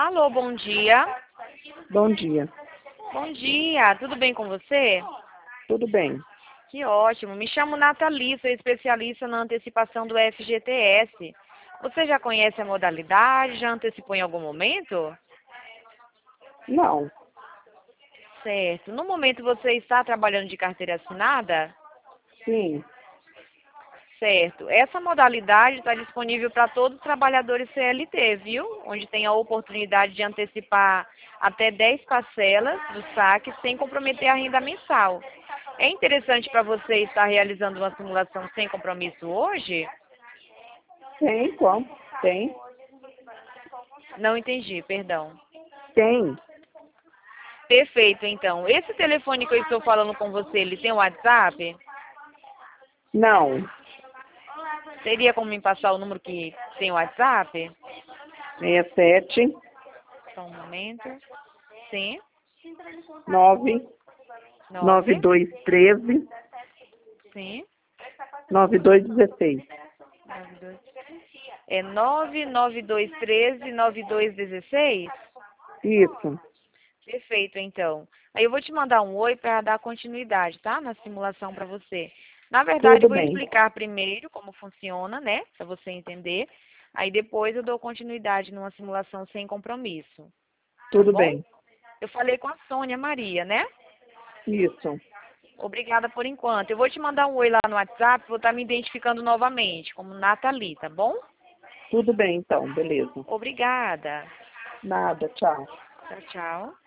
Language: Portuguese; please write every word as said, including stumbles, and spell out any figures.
Alô, bom dia. Bom dia. Bom dia, tudo bem com você? Tudo bem? Que ótimo. Me chamo Nathalie, sou especialista na antecipação do F G T S. Você já conhece a modalidade? Já antecipou em algum momento? Não. Certo. No momento você está trabalhando de carteira assinada? Sim. Certo. Essa modalidade está disponível para todos os trabalhadores C L T, viu? Onde tem a oportunidade de antecipar até dez parcelas do saque sem comprometer a renda mensal. É interessante para você estar realizando uma simulação sem compromisso hoje? Tem como? Tem. Não entendi, perdão. Tem. Perfeito, então. Esse telefone que eu estou falando com você, ele tem WhatsApp? Não. Teria como me passar o número que tem WhatsApp? seis sete Só um momento. Sim. nove nove Nove. dois treze Sim. nove dois dezesseis. Nove dois. É nove nove dois treze nove dois dezesseis? Isso. Perfeito, então. Aí eu vou te mandar um oi para dar continuidade, tá? Na simulação para você. Na verdade, eu Tudo vou bem. explicar primeiro como funciona, né? Para você entender. Aí depois eu dou continuidade numa simulação sem compromisso. Tá Tudo bom? bem. Eu falei com a Sônia Maria, né? Isso. Obrigada por enquanto. Eu vou te mandar um oi lá no WhatsApp, vou estar me identificando novamente, como Nathalie, tá bom? Tudo bem, então. Beleza. Obrigada. Nada. Tchau. Tchau, tchau.